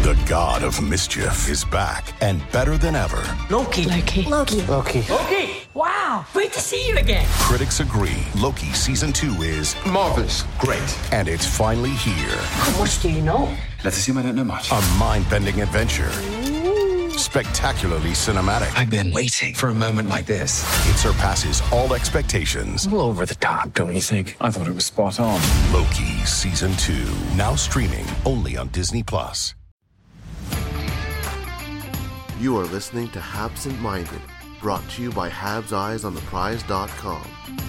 The god of mischief is back and better than ever. Loki. Wow, great to see you again. Critics agree Loki Season 2 is marvelous. Great. And it's finally here. How much do you know? Let's assume I don't know much. A mind-bending adventure. Spectacularly cinematic. I've been waiting for a moment like this. It surpasses all expectations. A little over the top, don't you think? I thought it was spot on. Loki Season 2. Now streaming only on Disney+. You are listening to Habsent Minded, brought to you by HabsEyesOnThePrize.com.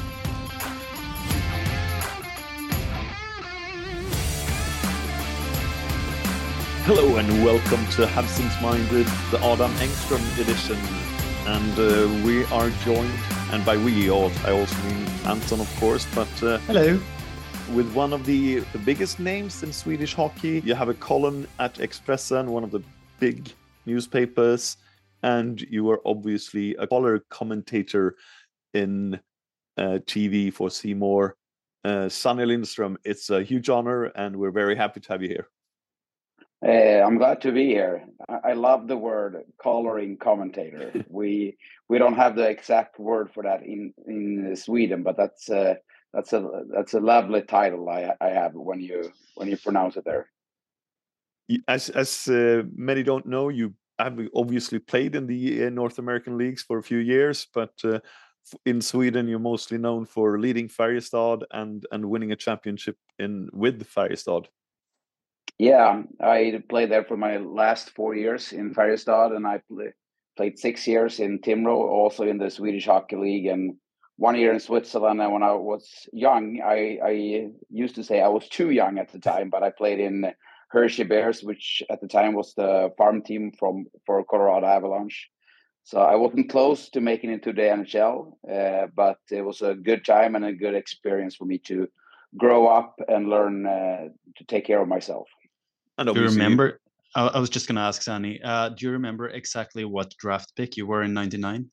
Hello and welcome to Absent Minded, the Adam Engström edition. And we are joined, and by we, I also mean Anton, of course, but hello. With one of the biggest names in Swedish hockey. You have a column at Expressen, one of the big newspapers, and you are obviously a color commentator in TV for C More. Sonny Lindström, it's a huge honor, and we're very happy to have you here. I'm glad to be here. I love the word coloring commentator. we don't have the exact word for that in Sweden, but that's a lovely title I have when you pronounce it there. As many don't know, you have obviously played in the North American leagues for a few years, but in Sweden you're mostly known for leading Färjestad and winning a championship with Färjestad. Yeah, I played there for my last 4 years in Färjestad, and I played 6 years in Timrå, also in the Swedish Hockey League, and 1 year in Switzerland. And when I was young, I used to say I was too young at the time, but I played in Hershey Bears, which at the time was the farm team for Colorado Avalanche. So I wasn't close to making it to the NHL, but it was a good time and a good experience for me to grow up and learn to take care of myself. Do you remember? I was just going to ask Sonny. Do you remember exactly what draft pick you were in '99?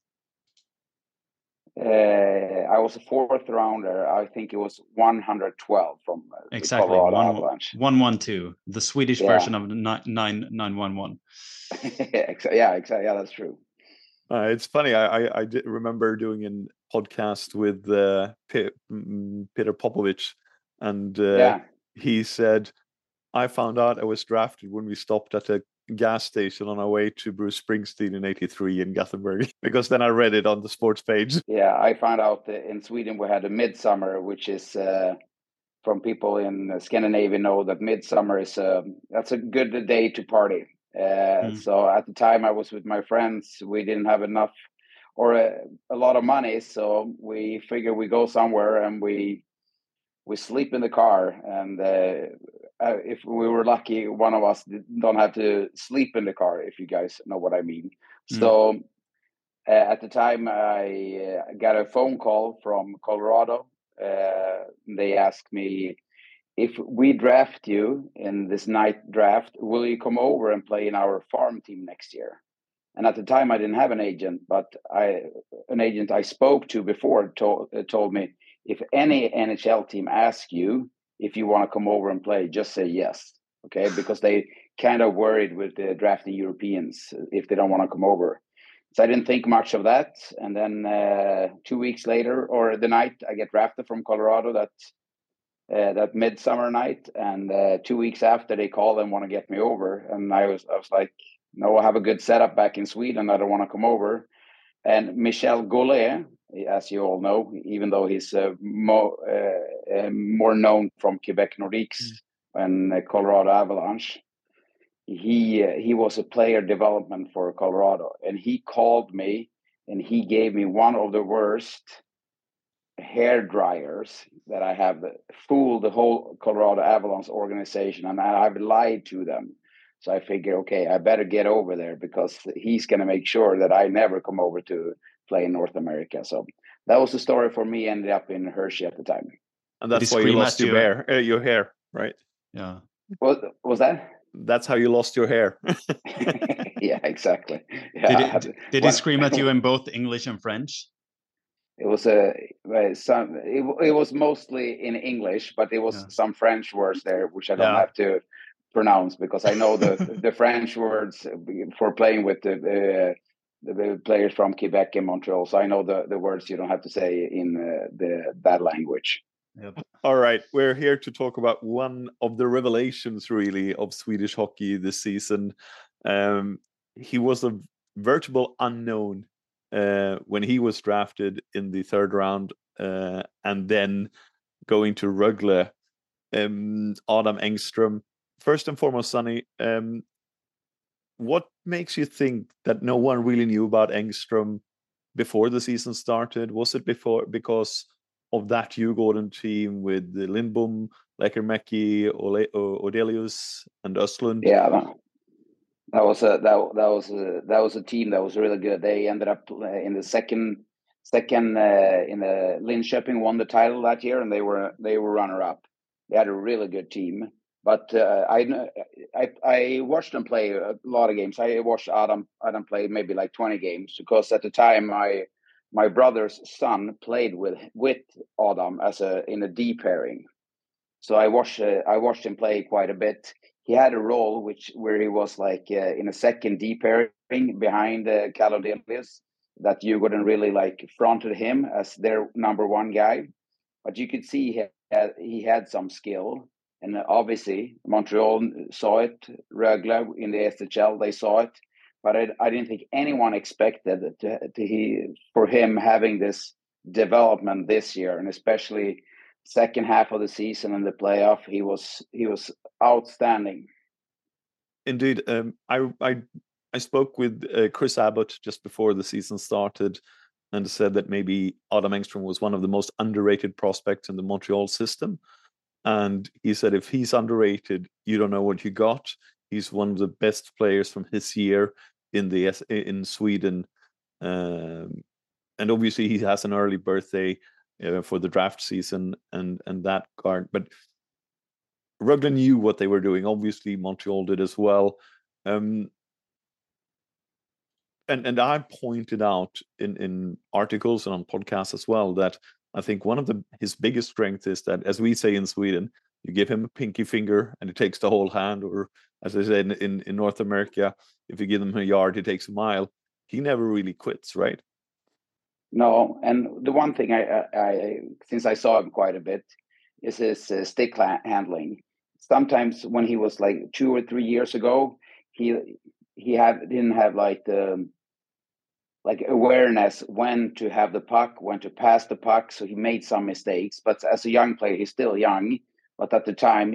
I was a fourth rounder. I think it was 112 from exactly Colorado Avalanche. 112, the Swedish version of 911. Yeah, exactly. Yeah, that's true. It's funny. I did remember doing a podcast with Peter Popovich, and he said, I found out I was drafted when we stopped at a gas station on our way to Bruce Springsteen in '83 in Gothenburg, because then I read it on the sports page. Yeah, I found out that in Sweden we had a midsummer, which is from people in Scandinavia know that midsummer is that's a good day to party. So at the time I was with my friends, we didn't have enough or a lot of money, so we figured we go somewhere and we sleep in the car, and if we were lucky, one of us don't have to sleep in the car, if you guys know what I mean. So at the time I got a phone call from Colorado. They asked me, if we draft you in this night draft, will you come over and play in our farm team next year? And at the time I didn't have an agent, but an agent I spoke to before told me, if any NHL team asks you if you want to come over and play, just say yes, okay? Because they kind of worried with the drafting Europeans if they don't want to come over. So I didn't think much of that. And then 2 weeks later, or the night I get drafted from Colorado, that midsummer night, and 2 weeks after they call and want to get me over, and I was like, no, I have a good setup back in Sweden. I don't want to come over. And Michel Goulet, as you all know, even though he's more known from Quebec Nordiques and Colorado Avalanche, he was a player development for Colorado, and he called me and he gave me one of the worst hair dryers that I have fooled the whole Colorado Avalanche organization, and I've lied to them. So I figure, okay, I better get over there, because he's going to make sure that I never come over to play in North America. So that was the story for me. Ended up in Hershey at the time. And that's why you lost your hair, right? Yeah. What was that? That's how you lost your hair. Yeah, exactly. Yeah. Did he scream at you in both English and French? It was it was mostly in English, but it was some French words there, which I don't have to pronounce, because I know the French words for playing with the players from Quebec and Montreal. So I know the words you don't have to say in that language. Yep. All right, we're here to talk about one of the revelations, really, of Swedish hockey this season. He was a veritable unknown when he was drafted in the third round, and then going to Rögle. Adam Engström. First and foremost, Sonny, what makes you think that no one really knew about Engström before the season started? Was it because of that Djurgården team with Lindbom, Lekkerimäki, Odelius, and Östlund? Yeah, that was a team that was really good. They ended up in the second in the Linköping, won the title that year, and they were runner up. They had a really good team. But I watched them play a lot of games. I watched Adam play maybe like 20 games, because at the time my brother's son played with Adam in a D pairing. So I watched him play quite a bit. He had a role where he was like in a second D pairing behind Kalle Odelius, that Djurgården really like fronted him as their number one guy. But you could see he had some skill. And obviously, Montreal saw it. Rögle in the SHL, they saw it. But I didn't think anyone expected for him having this development this year, and especially second half of the season and the playoff, he was outstanding. Indeed, I spoke with Chris Abbott just before the season started, and said that maybe Adam Engström was one of the most underrated prospects in the Montreal system. And he said, if he's underrated, you don't know what you got. He's one of the best players from his year in Sweden. And obviously he has an early birthday for the draft season and that card. But Rögle knew what they were doing. Obviously Montreal did as well. And I pointed out in articles and on podcasts as well that I think one of his biggest strengths is that, as we say in Sweden, you give him a pinky finger and he takes the whole hand, or as I said in North America, if you give him a yard, he takes a mile. He never really quits, right? No, and the one thing I since I saw him quite a bit is his stick handling. Sometimes when he was like 2 or 3 years ago, he didn't have like the awareness when to have the puck, when to pass the puck. So he made some mistakes, but as a young player, he's still young. But at the time,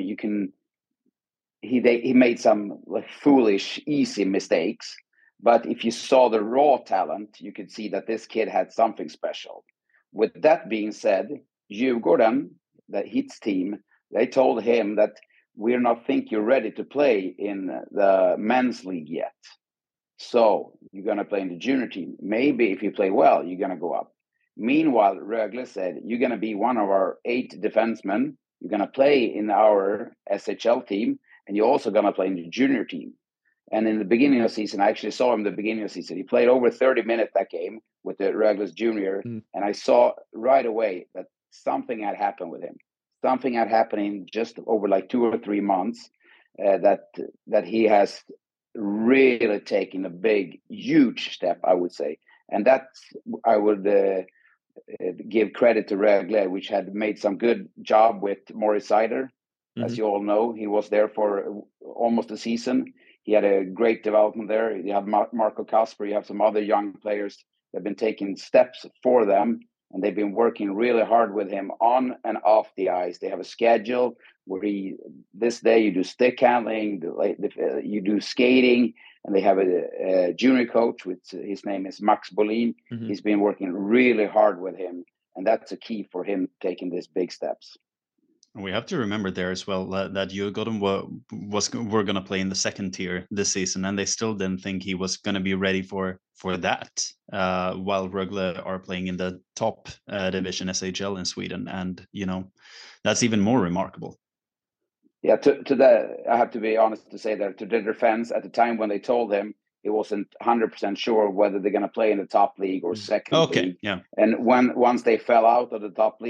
he made some like foolish, easy mistakes. But if you saw the raw talent, you could see that this kid had something special. With that being said, Djurgården, the Hits team, they told him that we're not think you're ready to play in the men's league yet. So you're going to play in the junior team. Maybe if you play well, you're going to go up. Meanwhile, Rögle said, you're going to be one of our 8 defensemen. You're going to play in our SHL team, and you're also going to play in the junior team. And in the beginning of the season, I actually saw him in the beginning of the season. He played over 30 minutes that game with the Rögle's junior. And I saw right away that something had happened with him. Something had happened in just over like 2 or 3 months that he has really taken a big, huge step, I would say. And I would give credit to Rögle, which had made some good job with Morris Seider. As you all know, he was there for almost a season. He had a great development there. You have Marco Kasper, you have some other young players that have been taking steps for them, and they've been working really hard with him on and off the ice. They have a schedule where this day you do stick handling, you do skating, and they have a junior coach, which his name is Max Bolin. He's been working really hard with him, and that's a key for him taking these big steps. We have to remember there as well that Djurgården were going to play in the second tier this season, and they still didn't think he was going to be ready for that. While Rögle are playing in the top division SHL in Sweden, and that's even more remarkable. Yeah, to that I have to be honest to say that to their defense, at the time when they told him, he wasn't 100% sure whether they're going to play in the top league or second league. Yeah. And once they fell out of the top league,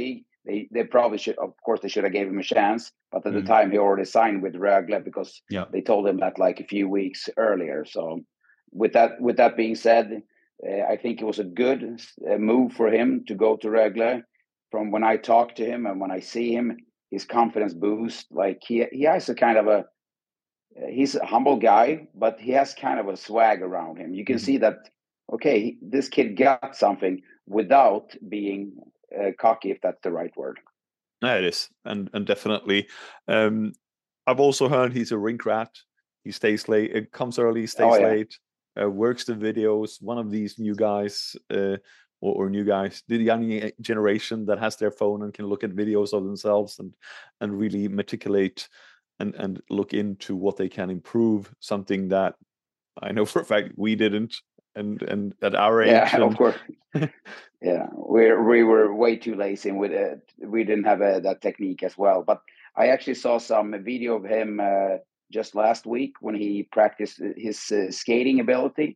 they probably should, of course, they should have gave him a chance. But at the time, he already signed with Rögle because they told him that like a few weeks earlier. So with that being said, I think it was a good move for him to go to Rögle. From when I talk to him and when I see him, his confidence boost. Like he has a kind of he's a humble guy, but he has kind of a swag around him. You can see that, okay, this kid got something without being cocky, if that's the right word. No, it is, and definitely. I've also heard he's a rink rat. He stays late. It comes early, stays late. Works the videos. One of these new guys, or new guys, the young generation that has their phone and can look at videos of themselves and really meticulate and look into what they can improve. Something that I know for a fact we didn't, and at our age. Yeah, of course. Yeah, we were way too lazy, and we didn't have that technique as well. But I actually saw some video of him just last week when he practiced his skating ability.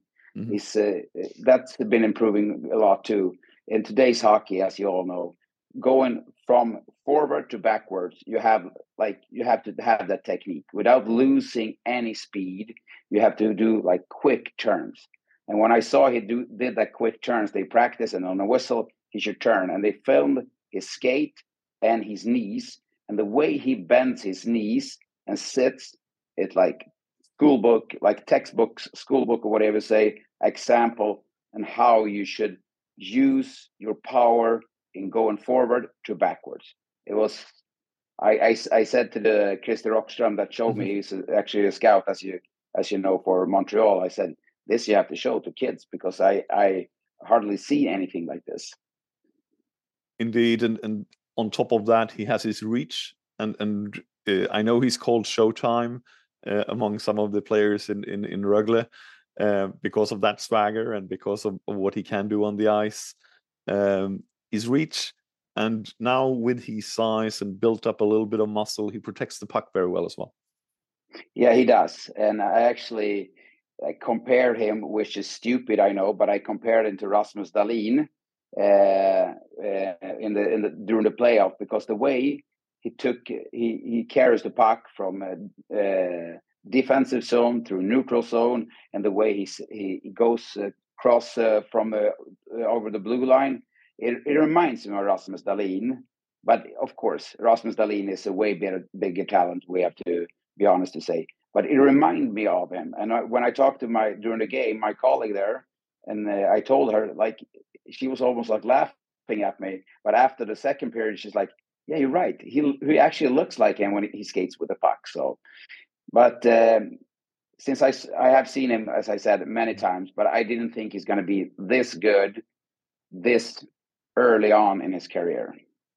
That's been improving a lot too. In today's hockey, as you all know, going from forward to backwards, you have to have that technique without losing any speed. You have to do like quick turns. And when I saw he did that quick turns, they practiced, and on a whistle he should turn, and they filmed his skate and his knees, and the way he bends his knees and sits, it's like schoolbook, like textbooks, schoolbook or whatever say, example, and how you should use your power in going forward to backwards. It was, I said to the Christer Rockström that showed me, he's actually a scout, as you know, for Montreal. I said, this you have to show to kids because I hardly see anything like this. Indeed, and on top of that, he has his reach, and I know he's called Showtime among some of the players in Rögle because of that swagger and because of what he can do on the ice. His reach, and now with his size and built up a little bit of muscle, he protects the puck very well as well. Yeah, he does, and I compared him, which is stupid, I know, but I compared him to Rasmus Dahlin during the playoff, because the way he carries the puck from defensive zone through neutral zone, and the way he goes across from over the blue line, it reminds me of Rasmus Dahlin. But of course, Rasmus Dahlin is a way bigger talent. We have to be honest to say. But it reminded me of him. And when I talked to during the game, my colleague there, and I told her, like, she was almost like laughing at me. But after the second period, she's like, yeah, you're right. He actually looks like him when he skates with the puck. So, but since I have seen him, as I said, many times, but I didn't think he's going to be this good this early on in his career.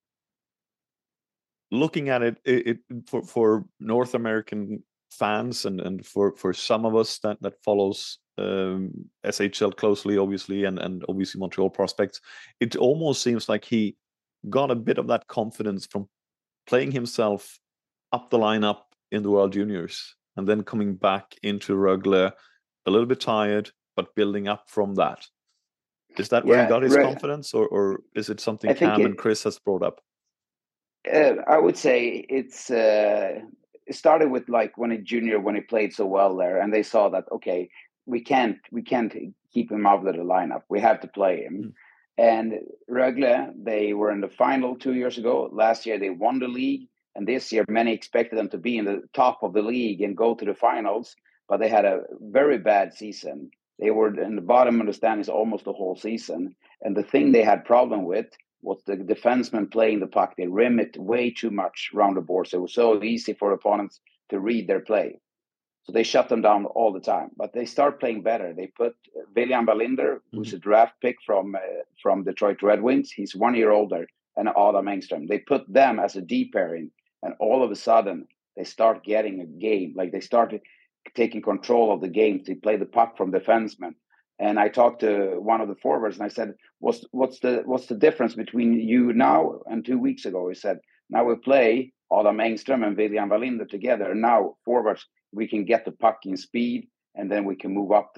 Looking at it for North American fans and for some of us that follows SHL closely, obviously, and obviously Montreal prospects, it almost seems like he got a bit of that confidence from playing himself up the lineup in the World Juniors and then coming back into Rögle a little bit tired, but building up from that. Is that where he got his confidence, or is it something Cam and Chris has brought up? I would say it started with like when he played so well there, and they saw that, okay, we can't keep him out of the lineup. We have to play him. And Rögle, they were in the final 2 years ago. Last year they won the league, and this year many expected them to be in the top of the league and go to the finals, but they had a very bad season. They were in the bottom of the standings almost the whole season. And the thing they had problem with was the defensemen playing the puck. They rim it way too much around the board. So it was so easy for opponents to read their play. So they shut them down all the time. But they start playing better. They put William Wallinder, who's a draft pick from Detroit Red Wings. He's 1 year older, and Adam Engström. They put them as a D pairing. And all of a sudden, they start getting a game. Like they started taking control of the game to play the puck from defensemen. And I talked to one of the forwards, and I said, "What's the difference between you now and 2 weeks ago?" He said, "Now we play Adam Engström and William Wallinder together. Now forwards, we can get the puck in speed, and then we can move up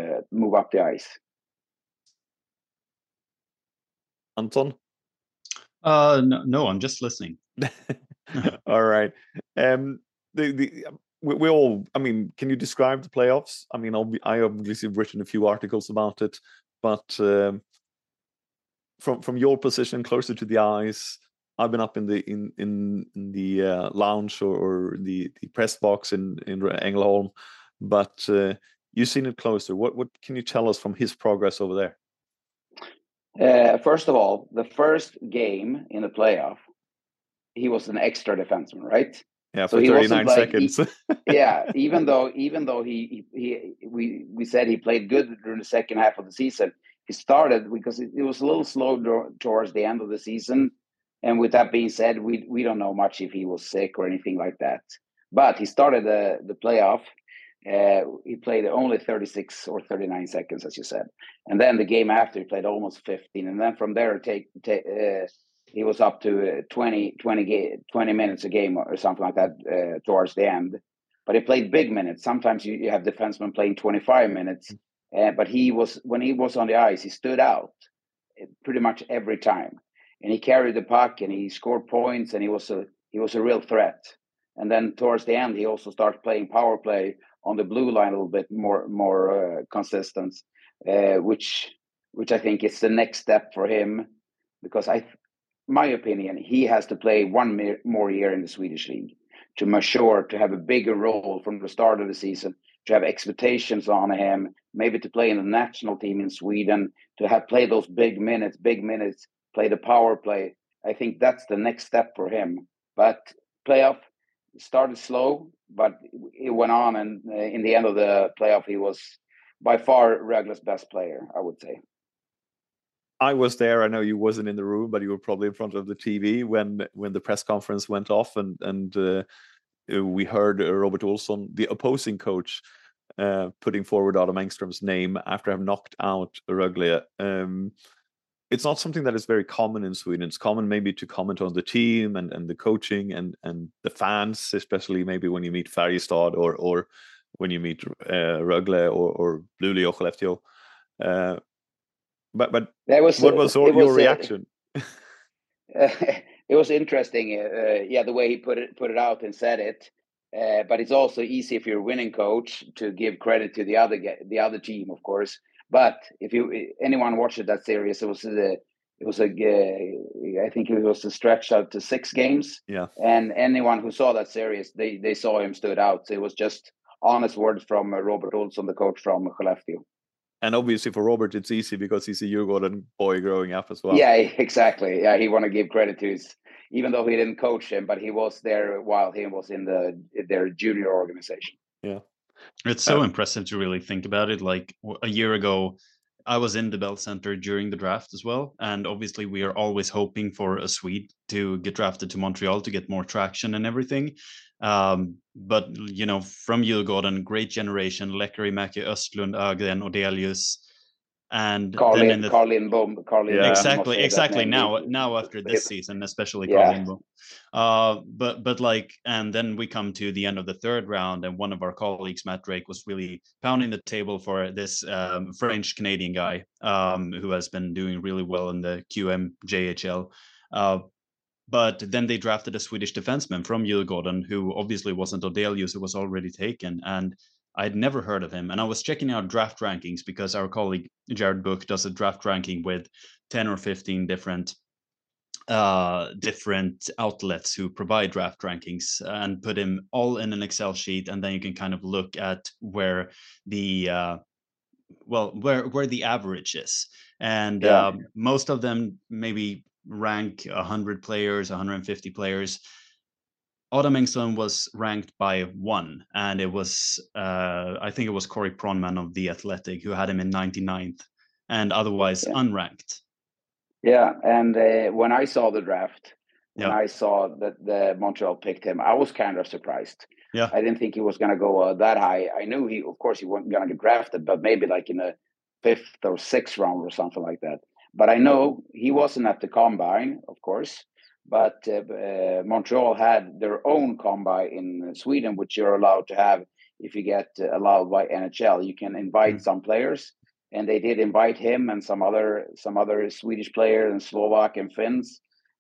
the ice." Anton? No, I'm just listening. All right. We all. I mean, can you describe the playoffs? I mean, I obviously have written a few articles about it, but from your position closer to the ice, I've been up in the lounge or the press box in Ängelholm, but you've seen it closer. What can you tell us from his progress over there? First of all, the first game in the playoff, he was an extra defenseman, right? Yeah, for 39 seconds. Even though we said he played good during the second half of the season, he started because it was a little slow towards the end of the season. And with that being said, we don't know much if he was sick or anything like that. But he started the playoff. He played only 36 or 39 seconds, as you said. And then the game after, he played almost 15. And then from there, he was up to 20 minutes a game or something like that towards the end. But he played big minutes. Sometimes you have defensemen playing 25 minutes. But when he was on the ice, he stood out pretty much every time. And he carried the puck and he scored points and he was a real threat. And then towards the end, he also started playing power play on the blue line a little bit more consistent, which I think is the next step for him, because my opinion, he has to play one more year in the Swedish league to mature, to have a bigger role from the start of the season, to have expectations on him, maybe to play in the national team in Sweden, to have played those big minutes, play the power play. I think that's the next step for him. But playoff started slow, but it went on, and in the end of the playoff, he was by far Rögle's best player, I would say. I was there. I know you wasn't in the room, but you were probably in front of the TV when the press conference went off, and we heard Robert Olsson, the opposing coach, putting forward Adam Engström's name after having knocked out Rögle. It's not something that is very common in Sweden. It's common maybe to comment on the team and the coaching and the fans, especially maybe when you meet Färjestad or when you meet Rögle or Luleå, Skellefteå. But what was your reaction? It was interesting, the way he put it out and said it. But it's also easy if you're a winning coach to give credit to the other team, of course. But if anyone watched that series, I think it was a stretch out to 6 games. Yeah. And anyone who saw that series, they saw him stood out. So it was just honest words from Robert Olsson, the coach from Skellefteå. And obviously for Robert, it's easy because he's a Djurgården boy growing up as well. Yeah, exactly. Yeah, he want to give credit to even though he didn't coach him, but he was there while he was in their junior organization. Yeah. It's so impressive to really think about it. Like a year ago, I was in the Bell Center during the draft as well. And obviously we are always hoping for a Swede to get drafted to Montreal to get more traction and everything. But, from Djurgården, great generation, Lekkerimäki, Östlund, Ögren, Odelius. And Carl Lindbom. Exactly. Now after this season, especially Carl Lindbom. But and then we come to the end of the third round, and one of our colleagues, Matt Drake, was really pounding the table for this French Canadian guy who has been doing really well in the QMJHL. But then they drafted a Swedish defenseman from Djurgården, who obviously wasn't Odelius, who was already taken, and I'd never heard of him. And I was checking out draft rankings because our colleague Jared Book does a draft ranking with 10 or 15 different outlets who provide draft rankings, and put him all in an Excel sheet. And then you can kind of look at where the where the average is. And most of them maybe rank 100 players, 150 players. Adam Engström was ranked by 1, and it was I think it was Corey Pronman of The Athletic who had him in 99th, and otherwise unranked. Yeah, and when I saw the draft, I saw that the Montreal picked him, I was kind of surprised. Yeah, I didn't think he was going to go that high. I knew he wasn't going to get drafted, but maybe like in the 5th or 6th round or something like that. But I know he wasn't at the combine, of course. But Montreal had their own combine in Sweden, which you're allowed to have if you get allowed by NHL. You can invite some players, and they did invite him and some other Swedish players and Slovak and Finns.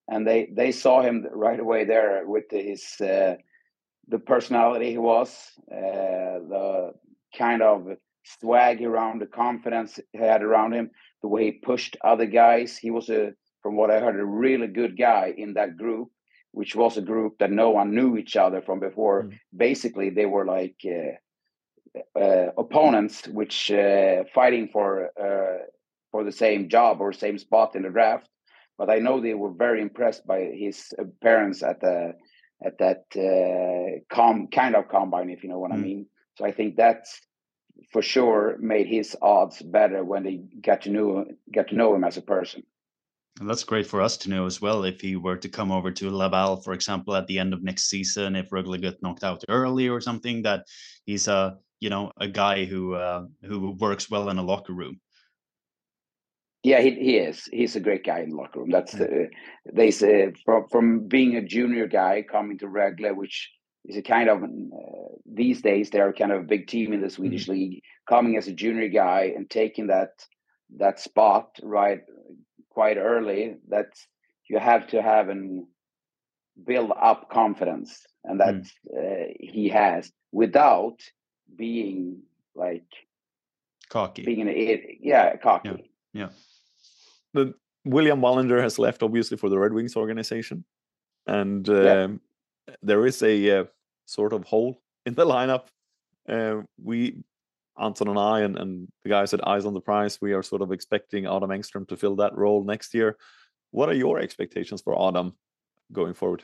and they saw him right away there with his the personality he was, the kind of swag around, the confidence he had around him, the way he pushed other guys. He was from what I heard, a really good guy in that group, which was a group that no one knew each other from before. Basically, they were like opponents, which fighting for the same job or same spot in the draft. But I know they were very impressed by his appearance at that kind of combine, if you know what I mean. So I think that's for sure made his odds better when they get to know him as a person. And that's great for us to know as well. If he were to come over to Laval, for example, at the end of next season, if Rögle got knocked out early or something, that he's a guy who works well in a locker room. Yeah, he is. He's a great guy in the locker room. That's they say from being a junior guy coming to Rögle, which is a kind of these days they're kind of a big team in the Swedish league. Coming as a junior guy and taking that spot right quite early, that you have to have and build up confidence, and that he has without being like cocky. Being cocky. Yeah. But William Wallinder has left, obviously, for the Red Wings organization, and there is a sort of hole in the lineup. We, Anton and I, and the guys at Eyes on the Prize, we are sort of expecting Adam Engström to fill that role next year. What are your expectations for Adam going forward?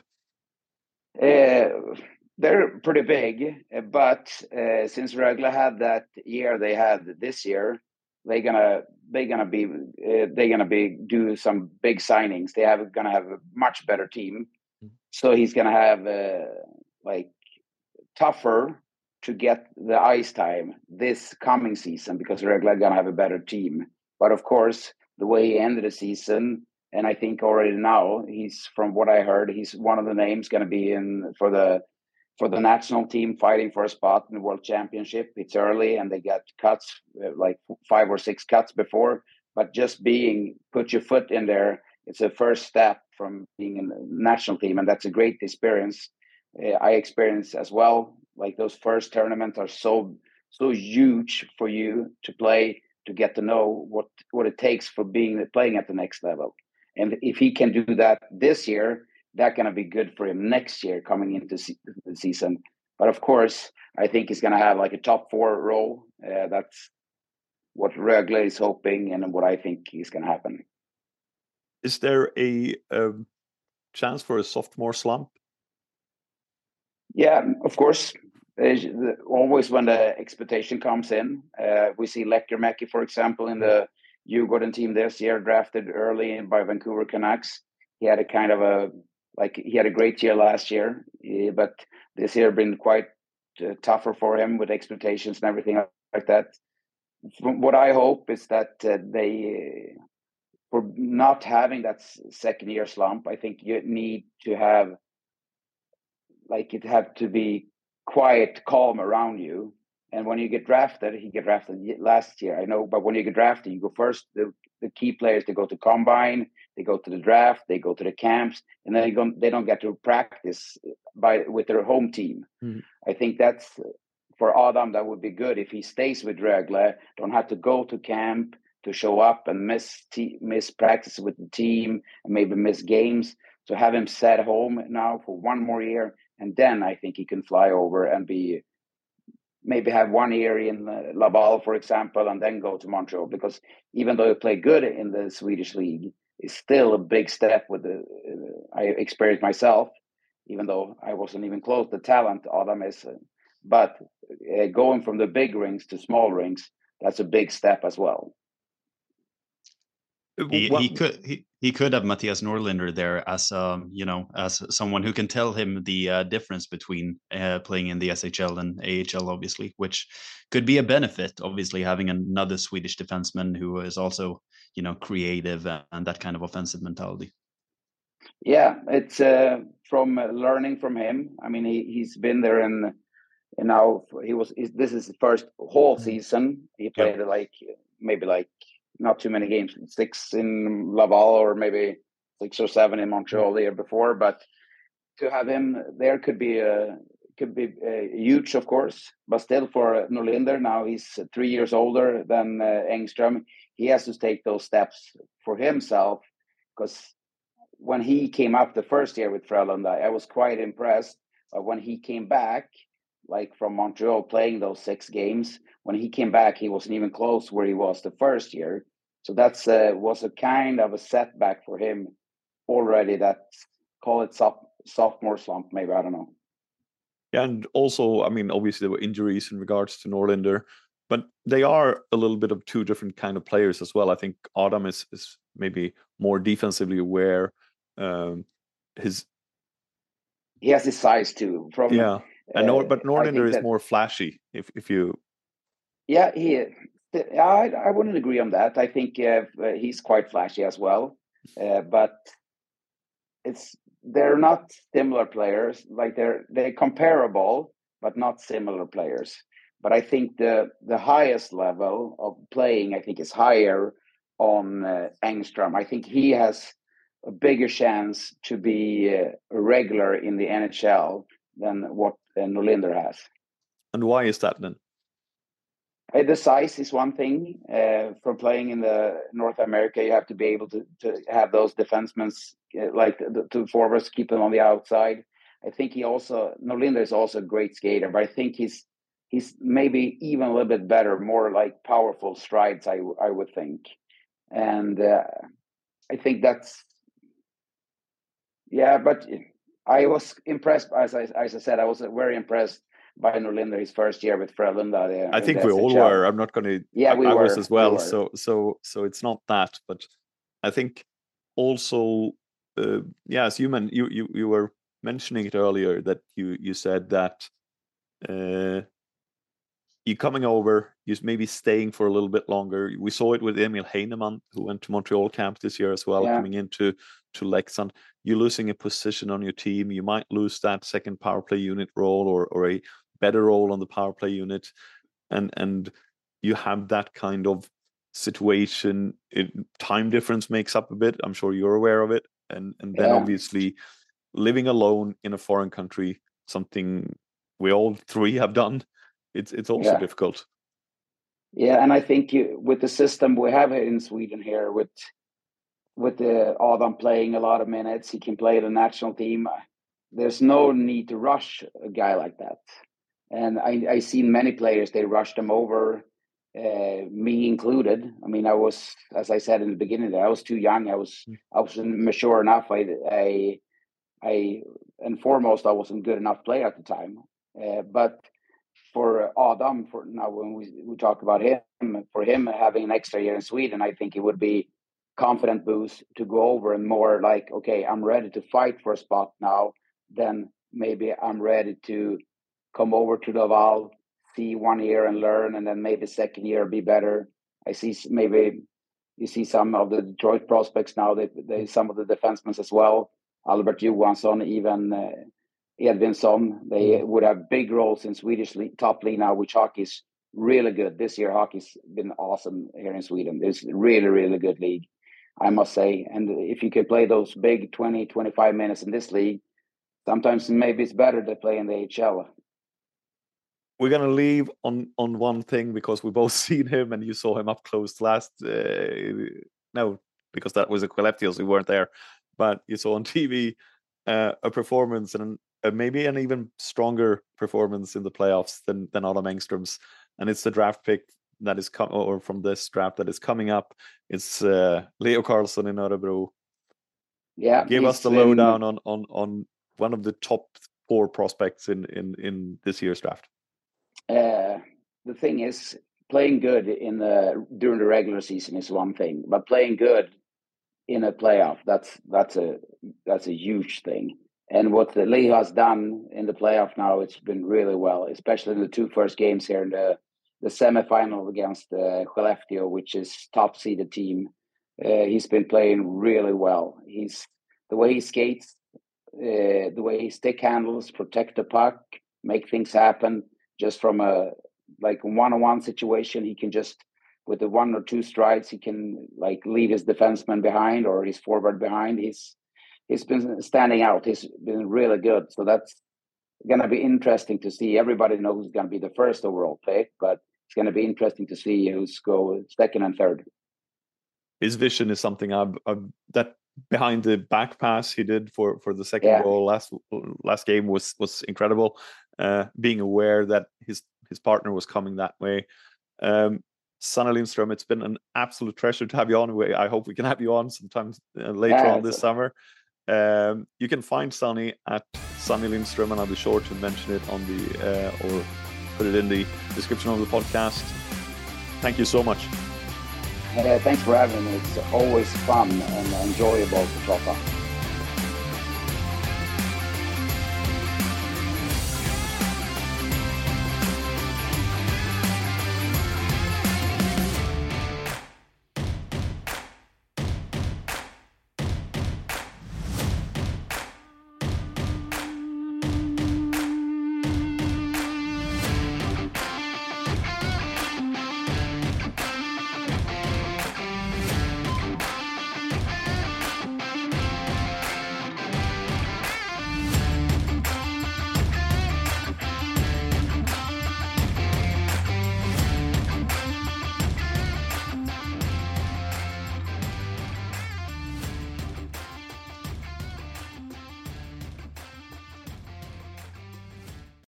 They're pretty big, but since Rögle had that year they had this year, they're gonna do some big signings. They gonna have a much better team, so he's gonna have tougher to get the ice time this coming season because Rögle are gonna have a better team. But of course, the way he ended the season, and I think already now he's, from what I heard, he's one of the names gonna be in for the national team fighting for a spot in the World Championship. It's early and they got cuts, like 5 or 6 cuts before, but just put your foot in there, it's a first step from being in the national team, and that's a great experience. I experienced as well, like those first tournaments are so huge for you to play, to get to know what it takes for playing at the next level. And if he can do that this year, that's going to be good for him next year coming into the season. But of course, I think he's going to have like a top 4 role. That's what Rögle is hoping and what I think is going to happen. Is there a chance for a sophomore slump? Yeah, of course. Always when the expectation comes in. We see Lekkerimäki, for example, in the Djurgården team this year, drafted early by Vancouver Canucks. He had he had a great year last year, but this year been quite tougher for him with expectations and everything like that. What I hope is that they, for not having that second year slump, I think you need to have, it had to be quiet, calm around you. And when you get drafted, he get drafted last year, I know, but when you get drafted, you go first. The key players, they go to combine, they go to the draft, they go to the camps, and then they don't get to practice with their home team. I think that's, for Adam, that would be good if he stays with Rögle, don't have to go to camp to show up and miss practice with the team and maybe miss games. So have him set home now for one more year, and then I think he can fly over and maybe have 1 year in Laval, for example, and then go to Montreal. Because even though he played good in the Swedish league, it's still a big step with I experienced myself, even though I wasn't even close to talent Adam is. But going from the big rings to small rings, that's a big step as well. He could have Matthias Norlinder there as as someone who can tell him the difference between playing in the SHL and AHL, obviously, which could be a benefit. Obviously, having another Swedish defenseman who is also creative and that kind of offensive mentality. Yeah, it's from learning from him. I mean, he's been there and now this is his first whole season. He played maybe not too many games, 6 in Laval or maybe 6 or 7 in Montreal the year before. But to have him there could be huge, of course. But still, for Norlinder, now he's 3 years older than Engström. He has to take those steps for himself, because when he came up the first year with Frölunda, I was quite impressed. But when he came back, like from Montreal, playing those 6 games, when he came back, he wasn't even close where he was the first year. So that's was a kind of a setback for him already. That, call it sophomore slump, maybe, I don't know. Yeah, and also, I mean, obviously there were injuries in regards to Norlinder, but they are a little bit of 2 different kind of players as well. I think Adam is maybe more defensively aware. He has his size too. But Norlinder is more flashy. If you, yeah, I wouldn't agree on that. I think he's quite flashy as well, but they're not similar players. Like they're comparable, but not similar players. But I think the highest level of playing, I think, is higher on Engström. I think he has a bigger chance to be a regular in the NHL than what Norlinder has. And why is that then? The size is one thing. For playing in the North America, you have to be able to have those defensemen, like the 2 forwards, keep them on the outside. I think Norlinder is also a great skater, but I think he's maybe even a little bit better, more like powerful strides, I would think. And I think that's, yeah, but I was impressed, as I said, I was very impressed by Norlinder his first year with Frölunda. I think we all were. I'm not going to. Yeah, I was as well. So it's not that, but I think also, as you were mentioning it earlier, that you said that you coming over, you maybe staying for a little bit longer. We saw it with Emil Heinemann, who went to Montreal camp this year as well, coming into Leksand. You're losing a position on your team. You might lose that second power play unit role or a better role on the power play unit, and you have that kind of situation. Time difference makes up a bit. I'm sure you're aware of it, and then obviously living alone in a foreign country, something we all 3 have done. It's also difficult. Yeah, and I think with the system we have in Sweden here, with the Adam playing a lot of minutes, he can play the national team. There's no need to rush a guy like that. And I seen many players, they rushed him over, me included. I mean, I was, as I said in the beginning, I was too young. I wasn't mature enough. And foremost, I wasn't good enough player at the time. But for Adam, for now, when we talk about him, for him having an extra year in Sweden, I think it would be confident boost to go over and more like, okay, I'm ready to fight for a spot now. Then maybe I'm ready to come over to Laval, see 1 year and learn, and then maybe second year be better. I see maybe you see some of the Detroit prospects now. They some of the defensemen as well. Albert Johansson, even Edvinsson. They would have big roles in Swedish top league now, which hockey is really good. This year, hockey's been awesome here in Sweden. It's really, really good league, I must say. And if you can play those big 20, 25 minutes in this league, sometimes maybe it's better to play in the HL. We're going to leave on one thing, because we both seen him and you saw him up close last. No, because that was a Skellefteå, so we weren't there. But you saw on TV a performance and maybe an even stronger performance in the playoffs than Adam Engström's. And it's the draft pick that is from this draft that is coming up. It's Leo Carlsson in Örebro. Yeah, give us the lowdown on one of the top 4 prospects in this year's draft. The thing is, playing good during the regular season is one thing, but playing good in a playoff, that's a huge thing. And what Leo has done in the playoff now, it's been really well, especially in the 2 first games here in the semifinal against Skellefteå, which is top seeded team. He's been playing really well. The way he skates, the way he stick handles, protect the puck, make things happen. Just from a one-on-one situation, he can just with the 1 or 2 strides, he can like leave his defenseman behind or his forward behind. He's been standing out. He's been really good. So that's going to be interesting to see. Everybody knows who's going to be the first overall pick, but it's going to be interesting to see who's go second and third. His vision is something that behind the back pass he did for the second goal last game was incredible. Being aware that his partner was coming that way. Sonny Lindstrom, it's been an absolute treasure to have you on. I hope we can have you on sometime later on this summer. You can find Sonny at Sonny Lindstrom, and I'll be sure to mention it on the or put it in the description of the podcast. Thank you so much. Thanks for having me. It's always fun and enjoyable to talk about.